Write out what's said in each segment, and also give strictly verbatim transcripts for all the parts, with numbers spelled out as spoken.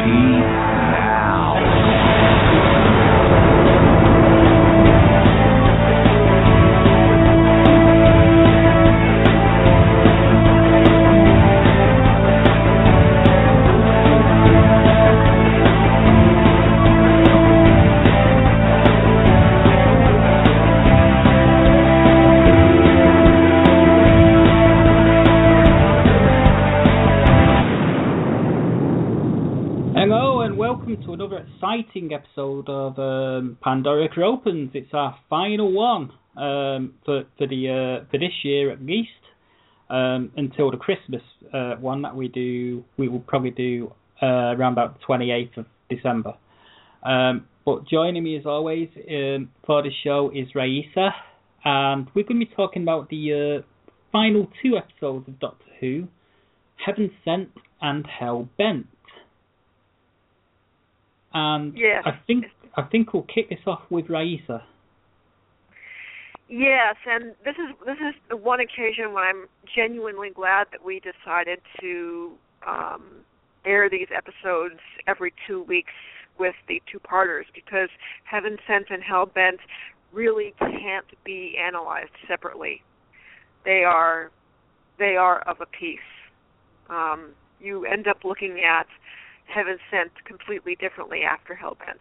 Exciting episode of um, Pandorica Opens. It's our final one um, for for the uh, for this year at least, um, until the Christmas uh, one that we do. We will probably do uh, around about the twenty-eighth of December. Um, but joining me as always um, for the show is Raisa, and we're going to be talking about the uh, final two episodes of Doctor Who, Heaven Sent and Hell Bent. And yes. I think I think we'll kick this off with Raisa. Yes, and this is this is the one occasion when I'm genuinely glad that we decided to um, air these episodes every two weeks with the two-parters, because Heaven Sent and Hell Bent really can't be analyzed separately. They are they are of a piece. Um, you end up looking at Heaven Sent completely differently after Hell Bent.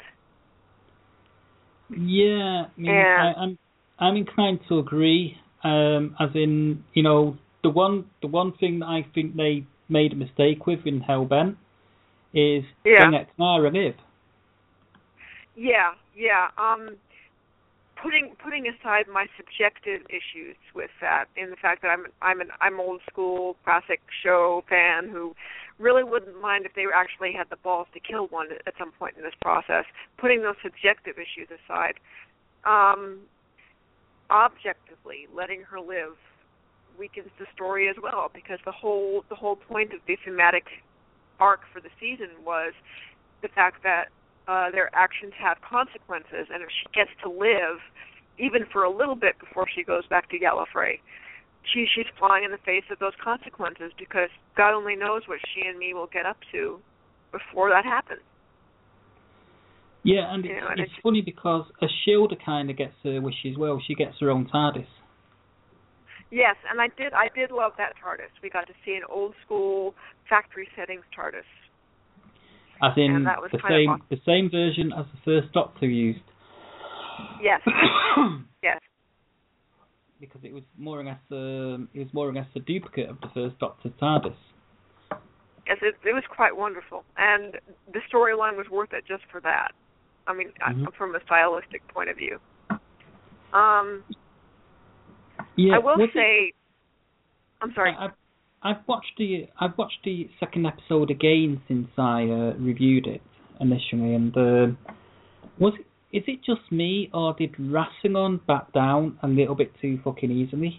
Yeah, I mean, and, I, I'm I'm inclined to agree. Um, as in, you know, the one the one thing that I think they made a mistake with in Hell Bent is yeah. letting Nara live. Yeah, yeah. Um, putting putting aside my subjective issues with that, in the fact that I'm I'm an I'm old school classic show fan who really wouldn't mind if they actually had the balls to kill one at some point in this process. Putting those subjective issues aside, um, objectively letting her live weakens the story as well, because the whole the whole point of the thematic arc for the season was the fact that uh, their actions have consequences, and if she gets to live, even for a little bit before she goes back to Gallifrey, She, she's flying in the face of those consequences, because God only knows what she and me will get up to before that happens. Yeah, and you it's, know, and it's, it's funny because Ashilda kind of gets her wish as well. She gets her own TARDIS. Yes, and I did I did love that TARDIS. We got to see an old school factory settings TARDIS. As in that was the kind same of awesome. the same version as the first Doctor used. Yes. yes. Because it was more or less um, it was more or less a duplicate of the first Doctor's TARDIS. Yes, it, it was quite wonderful, and the storyline was worth it just for that. I mean, mm-hmm. I, from a stylistic point of view. Um, yeah, I will say, it, I'm sorry. I, I've, I've watched the I've watched the second episode again since I uh, reviewed it initially, and uh, was it. Is it just me, or did Rassilon back down a little bit too fucking easily?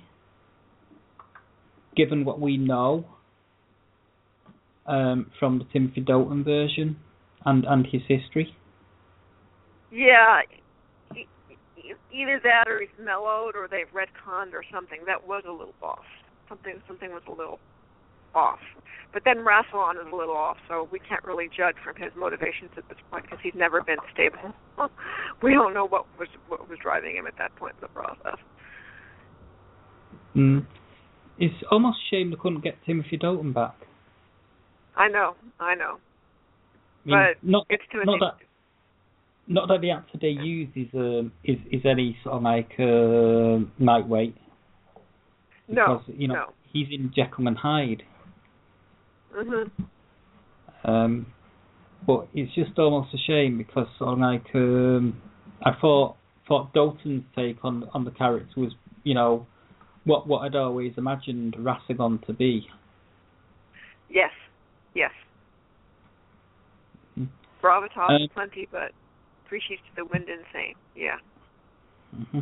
Given what we know um, from the Timothy Dalton version and, and his history? Yeah, either that or he's mellowed or they've retconned or something. That was a little off. Something, something was a little off. But then Rassilon is a little off, so we can't really judge from his motivations at this point because he's never been stable. We don't know what was what was driving him at that point in the process. Mm. It's almost a shame they couldn't get Timothy Dalton back. I know, I know. I mean, but not, it's Timothy. Not that, not that the actor they use is um, is is any sort of like uh, lightweight. Because, no, you know, no. he's in Jekyll and Hyde. Mm-hmm. Um, but it's just almost a shame because sort of like um, I thought thought Dalton's take on on the character was, you know, what what I'd always imagined Rassilon to be. Yes, yes. Mm. Gravitas um, plenty, but three sheets to the wind insane. Yeah. Mm-hmm.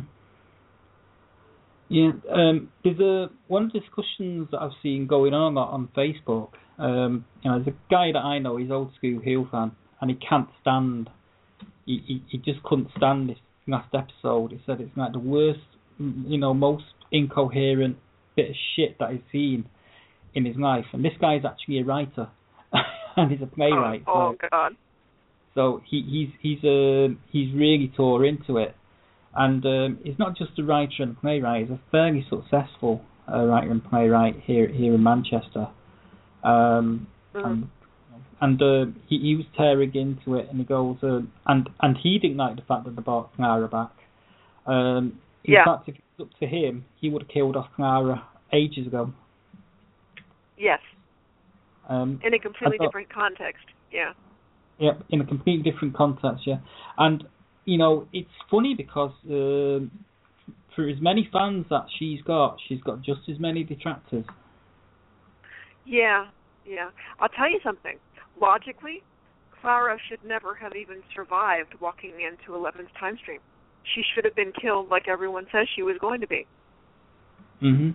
Yeah, um, there's a one of the discussions that I've seen going on on Facebook. Um, you know, there's a guy that I know. He's old school Who fan, and he can't stand. He, he he just couldn't stand this last episode. He said it's like the worst, you know, most incoherent bit of shit that he's seen in his life. And this guy's actually a writer, and he's a playwright. Oh, so, oh God. So he, he's he's uh, he's really tore into it, and um, he's not just a writer and a playwright. He's a fairly successful uh, writer and playwright here here in Manchester. Um, mm-hmm. And, and uh, he, he was tearing into it, and he goes, uh, and and he didn't like the fact that they brought Clara back. Um, in yeah. fact, if it was up to him, he would have killed off Clara ages ago. Yes. Um, in a completely thought, different context. Yeah. Yep, in a completely different context, yeah. And, you know, it's funny because uh, for as many fans that she's got, she's got just as many detractors. Yeah, yeah. I'll tell you something. Logically, Clara should never have even survived walking into Eleven's time stream. She should have been killed like everyone says she was going to be. Mm-hmm.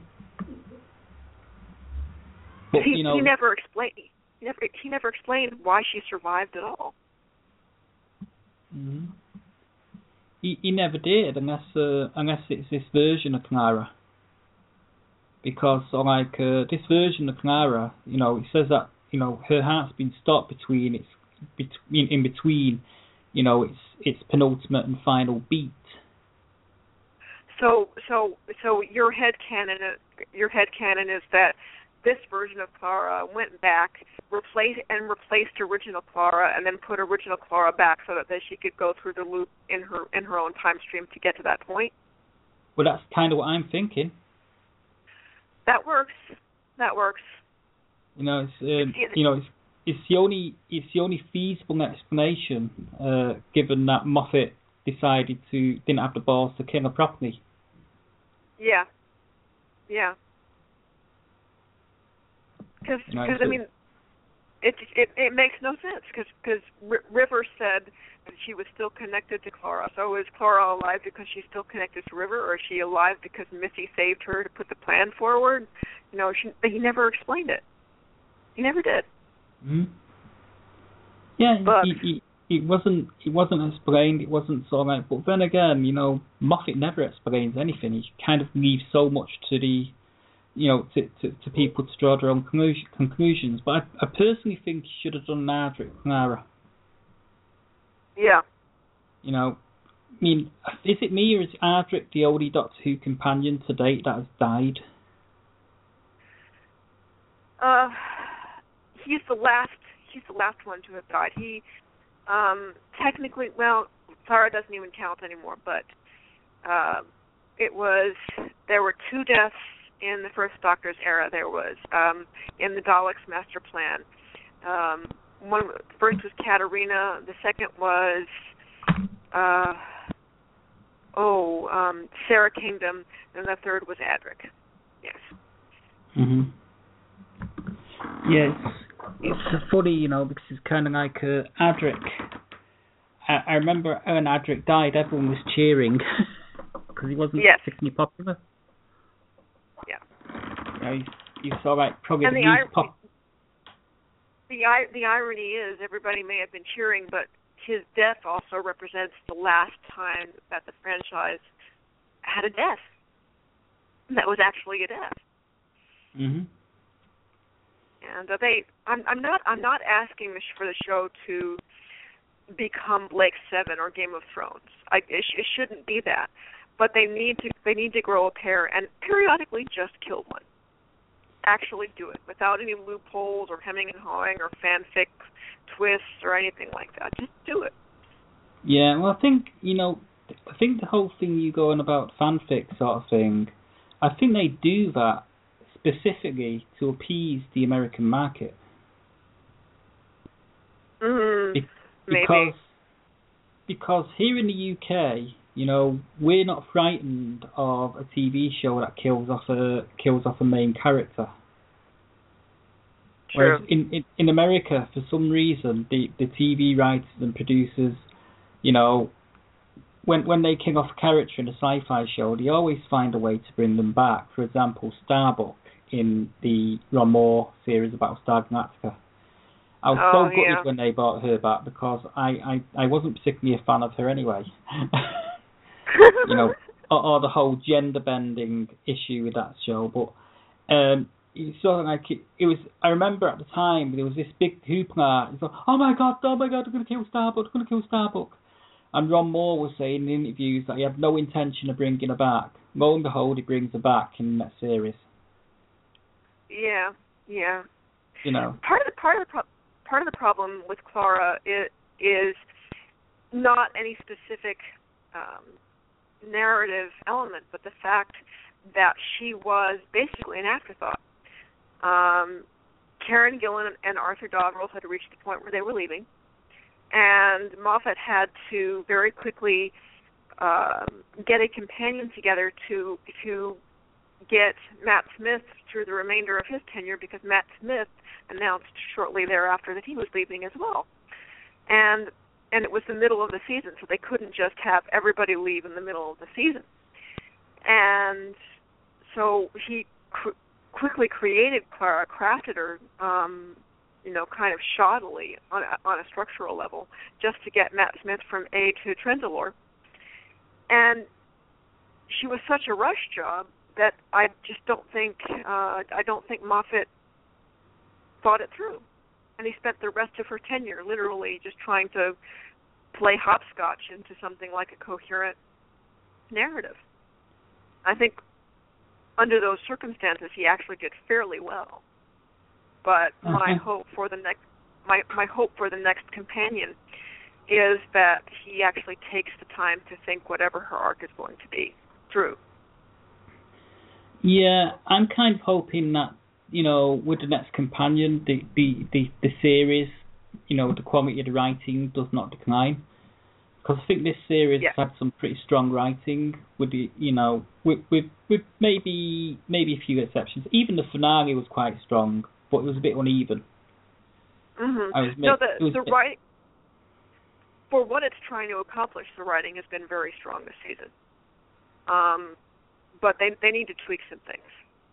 But, he, you know, he never explained. He never, he never explained why she survived at all. Mm-hmm. He he never did, unless uh, unless it's this version of Clara. Because like uh, this version of Clara, you know, it says that you know her heart's been stopped between its between in between, you know, its its penultimate and final beat. So so so your headcanon your headcanon is that this version of Clara went back, replaced and replaced original Clara, and then put original Clara back so that, that she could go through the loop in her in her own time stream to get to that point. Well, that's kind of what I'm thinking. That works. That works. You know, it's um, you know, it's it's the only it's the only feasible explanation, uh, given that Moffat decided to didn't have the balls to kill her properly. Yeah. Yeah. Because, you know, I mean, it it it makes no sense. Because because R- River said that she was still connected to Clara. So is Clara alive because she's still connected to River, or is she alive because Missy saved her to put the plan forward? You know, she, he never explained it. He never did. Mm-hmm. Yeah, but, he, he, it wasn't it wasn't explained. It wasn't sort of like. But then again, you know, Moffat never explains anything. He kind of leaves so much to the. You know, to, to, to people to draw their own conclusions. But I, I personally think he should have done an Ardrick Clara. Yeah. You know, I mean, is it me or is Ardrick the only Doctor Who companion to date that has died? Uh, he's the last. He's the last one to have died. He, um, technically, well, Clara doesn't even count anymore. But uh, it was there were two deaths. In the first Doctor's era, there was um, in the Daleks' master plan. Um, one first was Katarina. The second was uh, oh um, Sarah Kingdom, and the third was Adric. Yes. Mhm. Yes, it's funny, you know, because it's kind of like uh, Adric. I, I remember when Adric died, everyone was cheering because he wasn't yes. particularly popular. Yeah. You know, you saw like probably and the, the least ir- pop. The the irony is everybody may have been cheering, but his death also represents the last time that the franchise had a death. That was actually a death. Mhm. And uh, they, I'm I'm not I'm not asking for the show to become Blake Seven or Game of Thrones. I, it, sh- it shouldn't be that. But they need to they need to grow a pair and periodically just kill one. Actually do it without any loopholes or hemming and hawing or fanfic twists or anything like that. Just do it. Yeah, well, I think you know, I think the whole thing you go on about fanfic sort of thing, I think they do that specifically to appease the American market. Mm, Be- maybe. Because because here in the U K. You know, we're not frightened of a T V show that kills off a kills off a main character. True. Whereas in, in, in America, for some reason, the, the T V writers and producers, you know, when when they kill off a character in a sci-fi show, they always find a way to bring them back. For example, Starbuck in the Ron Moore series about Star Galactica. I was oh, so gutted yeah. when they brought her back because I, I, I wasn't particularly a fan of her anyway. You know, or, or the whole gender bending issue with that show. But um, it's sort of like it, it was. I remember at the time there was this big hoopla. It's like, oh my god, oh my god, they're going to kill Starbuck, they're going to kill Starbuck. And Ron Moore was saying in interviews that he had no intention of bringing her back. Lo and behold, he brings her back in that series. Yeah, yeah. You know, part of the part of the pro- part of the problem with Clara is, is not any specific um, narrative element, but the fact that she was basically an afterthought. Um, Karen Gillan and Arthur Doggrels had reached the point where they were leaving, and Moffat had to very quickly um, get a companion together to to get Matt Smith through the remainder of his tenure, because Matt Smith announced shortly thereafter that he was leaving as well. And and it was the middle of the season, so they couldn't just have everybody leave in the middle of the season. And so he cr- quickly created Clara, crafted her, um, you know, kind of shoddily on a, on a structural level, just to get Matt Smith from A to Trenzalore. And she was such a rush job that I just don't think uh, I don't think Moffat thought it through, and he spent the rest of her tenure literally just trying to play hopscotch into something like a coherent narrative. I think under those circumstances he actually did fairly well. But mm-hmm. my hope for the next my my hope for the next companion is that he actually takes the time to think whatever her arc is going to be through. Yeah, I'm kind of hoping that, you know, with the next companion, the the, the, the series, you know, the quality of the writing does not decline. Because I think this series yeah. has had some pretty strong writing, with the, you know, with, with with maybe maybe a few exceptions. Even the finale was quite strong, but it was a bit uneven. Mm-hmm. I was no, the was the writing, for what it's trying to accomplish, the writing has been very strong this season. Um, but they they need to tweak some things.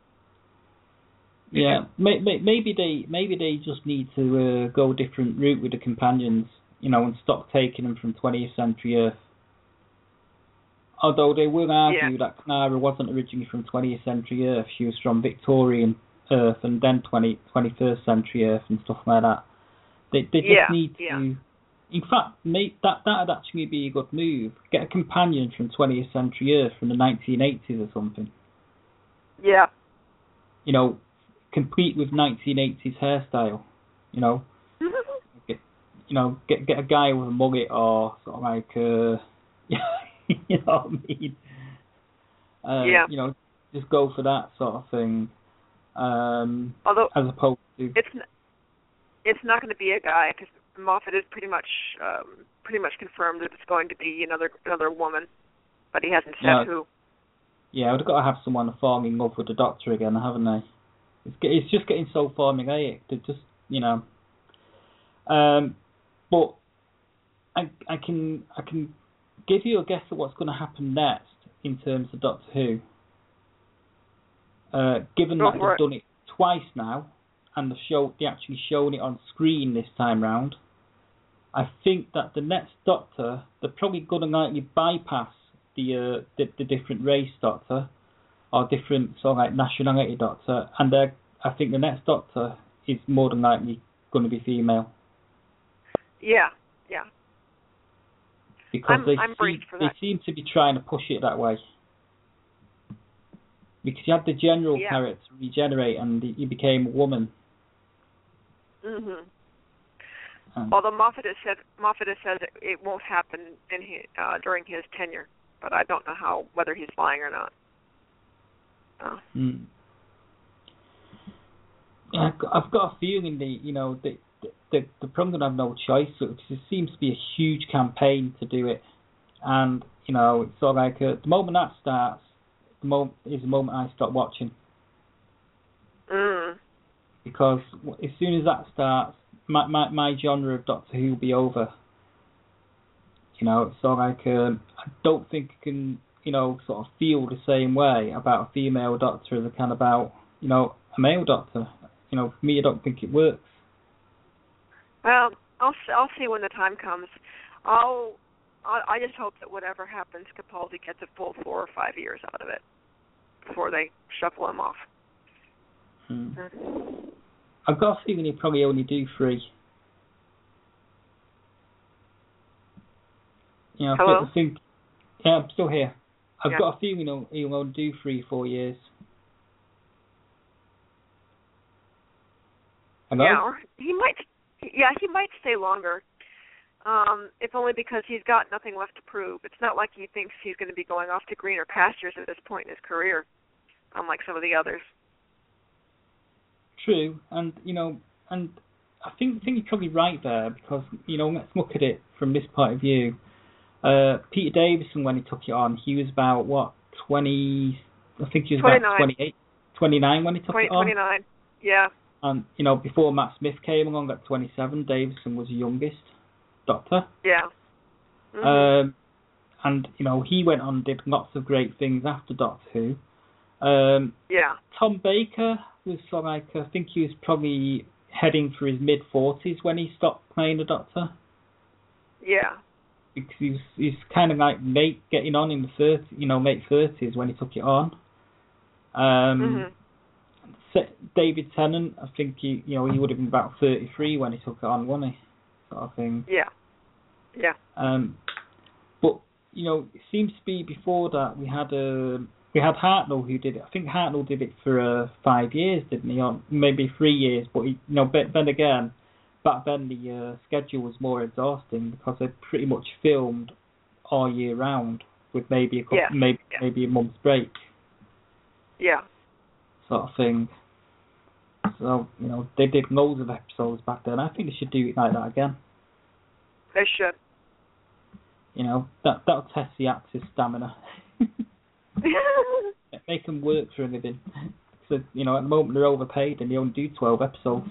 Yeah, may, may, maybe they maybe they just need to uh, go a different route with the companions, you know, and stop taking them from twentieth century Earth. Although they will argue yeah. that Clara wasn't originally from twentieth century Earth, she was from Victorian Earth and then twenty, twenty-first century Earth and stuff like that. They they just yeah, need to. Yeah. In fact, make, that that'd actually be a good move. Get a companion from twentieth century Earth from the nineteen eighties or something. Yeah. You know, complete with nineteen eighties hairstyle. You know, get, you know, get get a guy with a mullet or sort of like, uh, you know what I mean? Uh, yeah. You know, just go for that sort of thing. Um, Although as opposed to it's n- it's not going to be a guy, because Moffat is pretty much um, pretty much confirmed that it's going to be another another woman, but he hasn't said yeah, who. Yeah, they've got to have someone falling in love with the Doctor again, haven't they? It's it's just getting so formulaic. They just, you know. Um, but I I can I can give you a guess at what's going to happen next in terms of Doctor Who. Uh, given Go that for they've it. done it twice now, and the show they actually shown it on screen this time round, I think that the next Doctor, they're probably going to likely bypass the uh, the, the different race Doctor or different sort of like nationality Doctor, and they're I think the next Doctor is more than likely going to be female. Yeah, yeah. Because I'm, they I'm seem for they that. seem to be trying to push it that way. Because you had the general yeah. character regenerate, and he became a woman. Mhm. Um, Although Moffat has said Moffat has said that it won't happen in his, uh, during his tenure, but I don't know how whether he's lying or not. Oh. Mm. I've got, I've got a feeling the you know the the the probably gonna have no choice. So it seems to be a huge campaign to do it, and you know it's sort of like uh, the moment that starts, the moment is the moment I stop watching. Mm. Because as soon as that starts, my my, my genre of Doctor Who will be over. You know, it's sort of like um, I don't think I can you know sort of feel the same way about a female Doctor as I can about you know a male Doctor. You know, for me, I don't think it works. Well, I'll I'll see when the time comes. I'll I just hope that whatever happens, Capaldi gets a full four or five years out of it before they shuffle him off. Hmm. I've got a feeling he'll probably only do three. You know, Hello? I think, yeah, I'm still here. I've yeah. got a feeling he'll, he'll only do three, four years. Hello? Yeah, or he might. Yeah, he might stay longer. Um, if only because he's got nothing left to prove. It's not like he thinks he's going to be going off to greener pastures at this point in his career, unlike some of the others. True, and you know, and I think I think you're probably right there because you know, let's look at it from this point of view. Uh, Peter Davison, when he took it on, he was about what twenty? I think he was twenty-nine. about twenty-eight, twenty-nine when he took twenty, it on. twenty-nine. Yeah. And you know, before Matt Smith came along at twenty-seven, Davison was the youngest Doctor. Yeah. Mm-hmm. Um, and you know, he went on and did lots of great things after Doctor Who. Um, yeah. Tom Baker was sort of like, I think he was probably heading for his mid forties when he stopped playing the Doctor. Yeah. Because he's he's kind of like late getting on in the thirties, you know, late thirties when he took it on. Um, mm-hmm. David Tennant, I think he, you know, he would have been about thirty-three when he took it on, wasn't he? Sort of thing. Yeah. Yeah. Um, but you know, it seems to be before that we had a. We had Hartnell who did it. I think Hartnell did it for uh, five years, didn't he? Or maybe three years. But he, you know, but then again, back then the uh, schedule was more exhausting because they pretty much filmed all year round with maybe a couple, yeah. maybe yeah. maybe a month's break. Yeah. Sort of thing. So you know, they did loads of episodes back then. I think they should do it like that again. They should. You know, that that'll test the actors' stamina. Make them work for a living. So, you know, at the moment they're overpaid and they only do twelve episodes.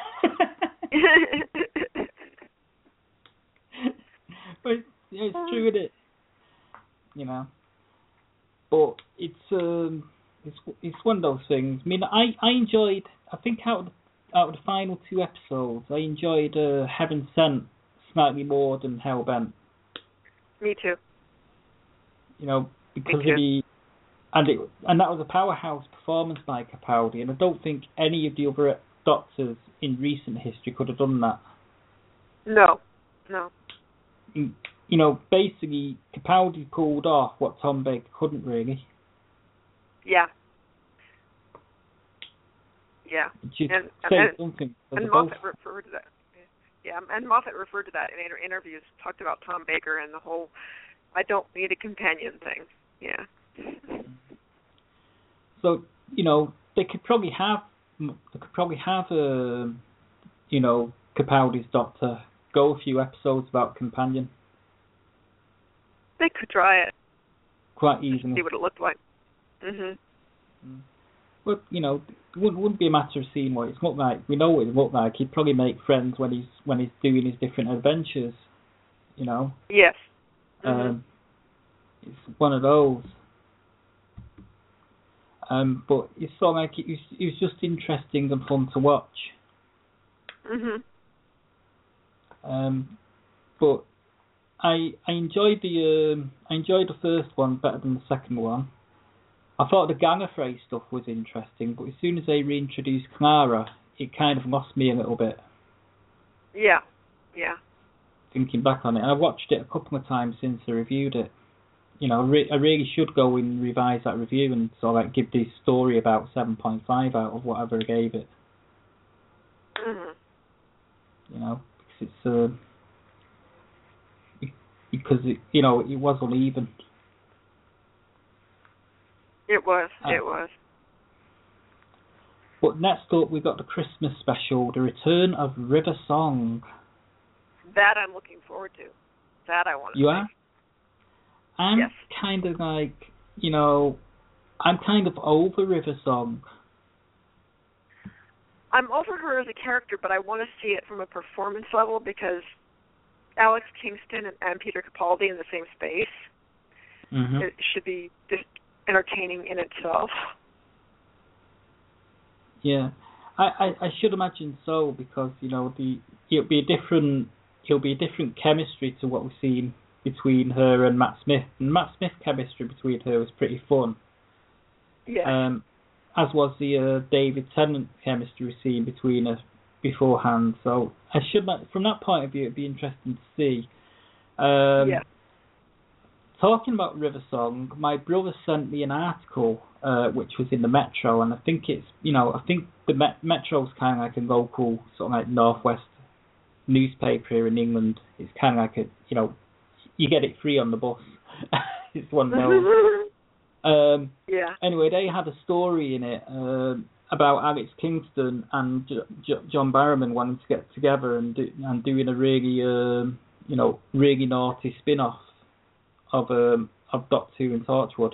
But it's, it's true, isn't it? You know. But it's um, it's it's one of those things. I mean, I, I enjoyed. I think out of the, out of the final two episodes, I enjoyed uh, Heaven Sent slightly more than Hellbent. Me too. You know, because of the. And it and that was a powerhouse performance by Capaldi, and I don't think any of the other Doctors in recent history could have done that. No, no. You know, basically, Capaldi pulled off what Tom Baker couldn't really. Yeah. Yeah. Just and say and, something. and Moffat both... referred to that. Yeah, and Moffat referred to that in inter- interviews, talked about Tom Baker and the whole "I don't need a companion" thing. Yeah. So you know they could probably have they could probably have a you know Capaldi's Doctor go a few episodes without companion. They could try it quite easily. See what it looked like. Mhm. Mm. But you know, it wouldn't, wouldn't be a matter of seeing what it's looked like. We know what it looked like. He'd probably make friends when he's when he's doing his different adventures. You know. Yes. Mm-hmm. Um, it's one of those. Um, but it's sort of like it was, it was just interesting and fun to watch. Mhm. Um, but I I enjoyed the um, I enjoyed the first one better than the second one. I thought the Gallifrey stuff was interesting, but as soon as they reintroduced Clara, it kind of lost me a little bit. Yeah. Yeah. Thinking back on it, and I've watched it a couple of times since I reviewed it. You know, I, re- I really should go and revise that review and sort of like give this story about seven point five out of whatever I gave it. Mhm. You know, because it's uh, because it, you know it was uneven. It was. Uh, it was. But next up, we've got the Christmas special, The Return of River Song. That I'm looking forward to. That I want to You see. are? I'm yes. kind of like, you know, I'm kind of over River Song. I'm over her as a character, but I want to see it from a performance level because Alex Kingston and, and Peter Capaldi in the same space. Mm-hmm. It should be just entertaining in itself. Yeah, I, I, I should imagine so because you know the it'll be a different it'll be a different chemistry to what we've seen between her and Matt Smith. And Matt Smith chemistry between her was pretty fun. Yeah. Um, as was the uh, David Tennant chemistry scene between us beforehand. So I should, from that point of view, it'd be interesting to see. Um, yeah. Talking about River Song, my brother sent me an article uh, which was in the Metro, and I think it's, you know, I think the Met- Metro's kind of like a local sort of like Northwest newspaper here in England. It's kind of like a, you know, you get it free on the bus. It's one of those. Um, yeah. Anyway, they had a story in it uh, about Alex Kingston and J- J- John Barrowman wanting to get together and do, and doing a really, um, you know, really naughty spin-off of um, of Doctor Who and Torchwood.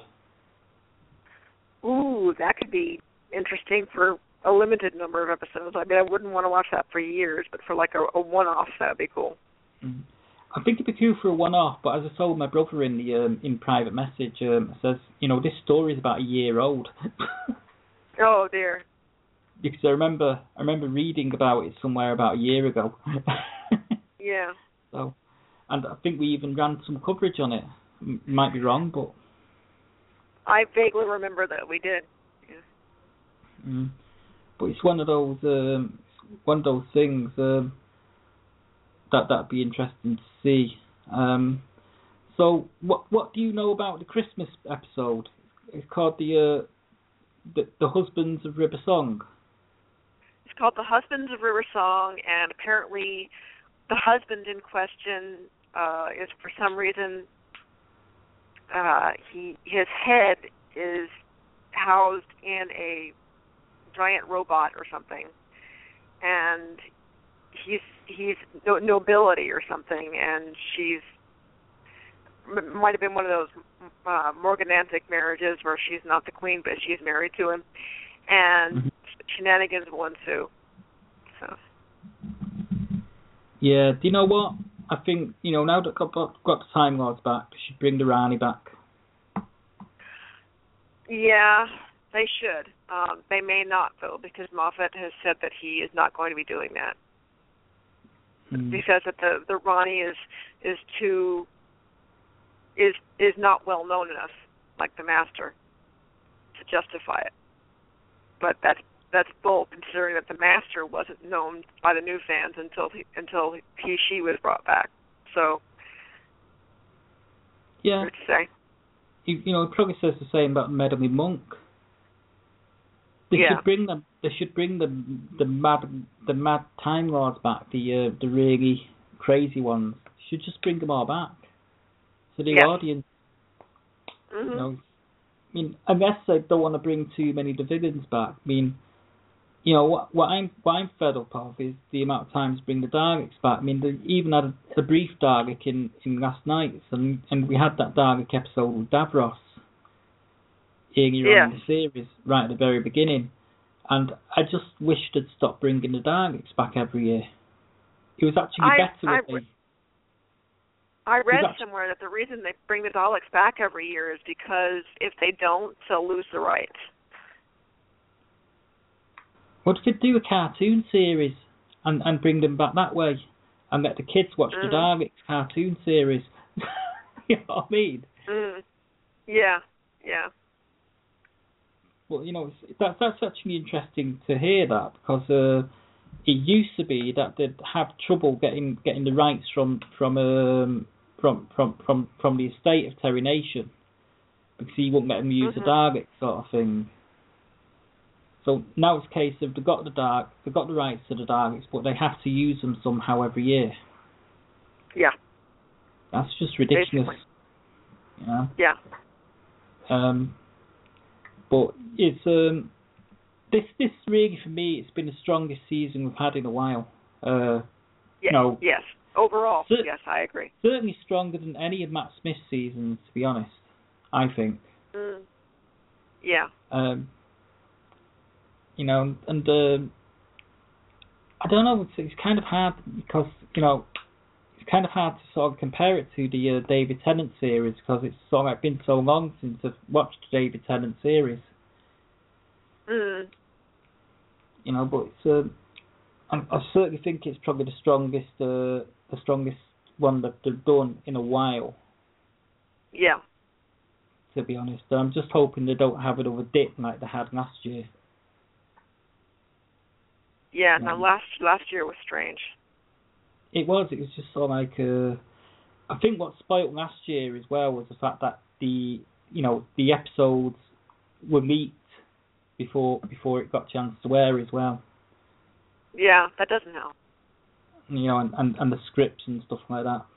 Ooh, that could be interesting for a limited number of episodes. I mean, I wouldn't want to watch that for years, but for like a, a one-off, that would be cool. Mm. I think it'd be cool for a one-off, but as I told my brother in the um, in private message, um, it says, you know, this story is about a year old. Oh dear. Because I remember I remember reading about it somewhere about a year ago. Yeah. So, and I think we even ran some coverage on it. M- might be wrong, but I vaguely remember that we did. Yeah. mm. But it's one of those um, one of those things um, that that'd be interesting to see. Um, so, what what do you know about the Christmas episode? It's called the uh, the, the Husbands of River Song. It's called The Husbands of River Song, and apparently the husband in question uh, is for some reason uh, he his head is housed in a giant robot or something, and he's he's no, nobility or something, and she's m- might have been one of those uh, morganantic marriages where she's not the queen but she's married to him, and mm-hmm. shenanigans will ensue. So. Yeah, do you know what? I think, you know, now that I've got, got the Time Lords back, they should bring the Rani back. Yeah, they should. Um, they may not, though, because Moffat has said that he is not going to be doing that. Mm. He says that the, the Rani is is too is is not well known enough, like the Master, to justify it. But that's that's bull, considering that the Master wasn't known by the new fans until he, until he she was brought back. So, yeah, what to say? You, you know, it probably says the same about Medley Monk. They yeah. should bring them. They should bring the the mad the mad Time Lords back. The uh, the really crazy ones. Should just bring them all back. So the yeah. audience. Mm-hmm. You know, I mean, unless they don't want to bring too many of the villains back. I mean, you know, what what I'm what I'm fed up of is the amount of times bring the Daleks back. I mean, they even had a, a brief Dalek in, in Last Nights, and and we had that Dalek episode with Davros earlier yeah. on in the series, right at the very beginning. And I just wish they'd stop bringing the Daleks back every year. It was actually I, better I, if they... I read actually, somewhere that the reason they bring the Daleks back every year is because if they don't, they'll lose the rights. What if they do a cartoon series and, and bring them back that way and let the kids watch mm. the Daleks cartoon series? You know what I mean? Mm. Yeah, yeah. Well, you know, it's, that's that's actually interesting to hear that, because uh, it used to be that they'd have trouble getting getting the rights from from um, from from from from the estate of Terry Nation, because he wouldn't let them use mm-hmm. the Dalek sort of thing. So now it's a case of they've got the dark, they've got the rights to the Daleks, but they have to use them somehow every year. Yeah. That's just ridiculous. Basically. You know? Yeah. Um. But it's um, this this really for me, it's been the strongest season we've had in a while. Uh, yes, you know, yes. Overall, cer- yes, I agree. Certainly stronger than any of Matt Smith's seasons, to be honest. I think. Mm. Yeah. Um. You know, and uh, I don't know. It's, it's kind of hard because you know it's kind of hard to sort of compare it to the uh, David Tennant series, because it's sort of like been so long since I've watched the David Tennant series. Mm. You know, but it's, uh, I, I certainly think it's probably the strongest, uh, the strongest one that they've done in a while. Yeah. To be honest, I'm just hoping they don't have another dip like they had last year. Yeah, no, Um, last last year was strange. It was. It was just sort of like. Uh, I think what spoilt last year as well was the fact that the you know the episodes were leaked before before it got a chance to air as well. Yeah, that doesn't help. You know, and, and, and the scripts and stuff like that.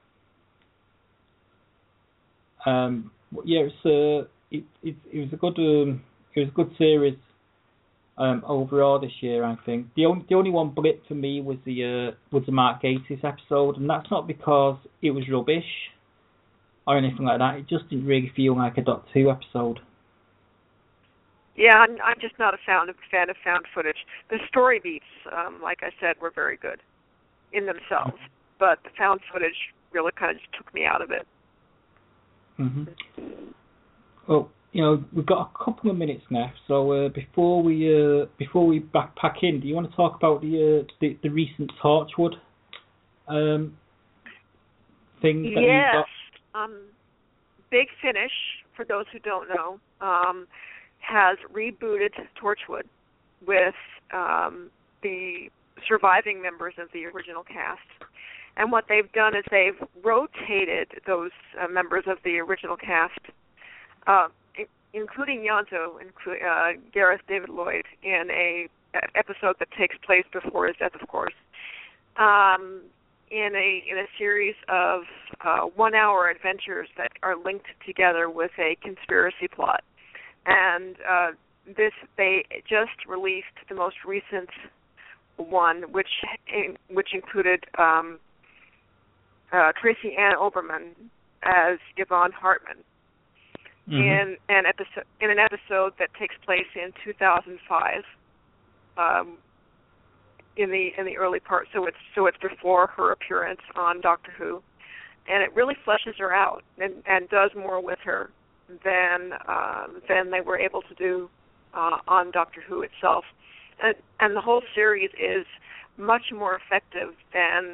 Um, yeah, it's uh, it, it it was a good um, it was a good series um, overall this year. I think the only the only one blip for me was the uh, was the Mark Gatiss episode, and that's not because it was rubbish or anything like that. It just didn't really feel like a Doctor Who episode. Yeah, I'm, I'm just not a fan of, fan of found footage. The story beats, um, like I said, were very good in themselves, but the found footage really kind of just took me out of it. Mm-hmm. Well, you know, we've got a couple of minutes left, so uh, before we uh, before we backpack in, do you want to talk about the uh, the, the recent Torchwood um, thing that yes. you got? Um, Big Finish, for those who don't know, um, has rebooted Torchwood with um, the surviving members of the original cast. And what they've done is they've rotated those uh, members of the original cast, uh, I- including Yonto, inclu- uh, Gareth David Lloyd, in a, a episode that takes place before his death, of course, um, in a in a series of uh, one-hour adventures that are linked together with a conspiracy plot. And uh, this they just released the most recent one, which in, which included um, uh, Tracy Ann Oberman as Yvonne Hartman mm-hmm. in an episode in an episode that takes place in two thousand five. Um, in the in the early part, so it's so it's before her appearance on Doctor Who, and it really fleshes her out and, and does more with her than uh, than they were able to do uh, on Doctor Who itself, and and the whole series is much more effective than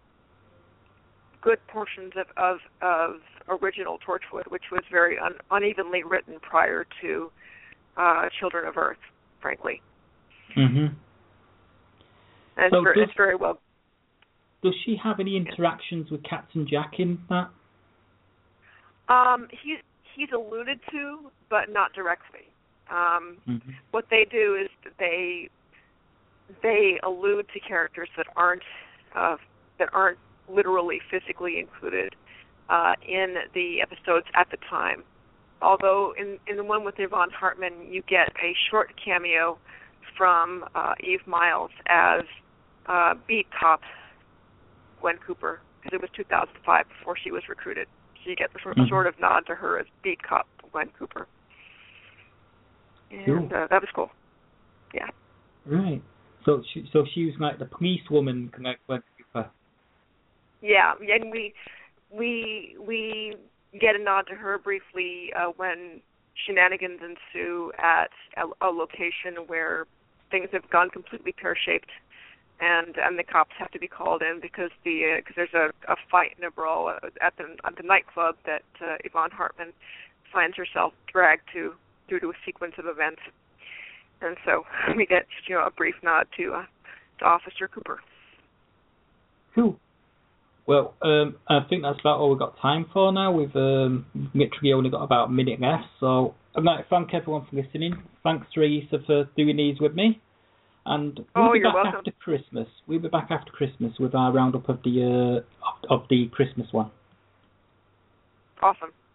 good portions of of, of original Torchwood, which was very un, unevenly written prior to uh, Children of Earth, frankly. Mm-hmm. And so it's, very, does, it's very well. Does she have any interactions with Captain Jack in that? Um, he's he's alluded to, but not directly. Um, mm-hmm. What they do is that they they allude to characters that aren't uh, that aren't literally physically included uh, in the episodes at the time. Although in in the one with Yvonne Hartman, you get a short cameo from uh, Eve Miles as uh, beat cop Gwen Cooper, because it was two thousand five before she was recruited. So you get the sort, mm-hmm. sort of nod to her as beat cop Gwen Cooper. And cool. uh, that was cool. Yeah. Right. So she, so she was like the policewoman, like Gwen Cooper. Yeah, and we we we get a nod to her briefly uh, when shenanigans ensue at a, a location where things have gone completely pear-shaped, and and the cops have to be called in because the because uh, there's a, a fight and a brawl at the at the nightclub that uh, Yvonne Hartman finds herself dragged to due to a sequence of events, and so we get you know a brief nod to uh, to Officer Cooper. Cool. Well, um, I think that's about all we've got time for now. We've um, literally only got about a minute left, so I'd like to thank everyone for listening. Thanks, Teresa, for doing these with me. And we'll oh, be you're back welcome. after Christmas. We'll be back after Christmas with our roundup of the uh, of, of the Christmas one. Awesome.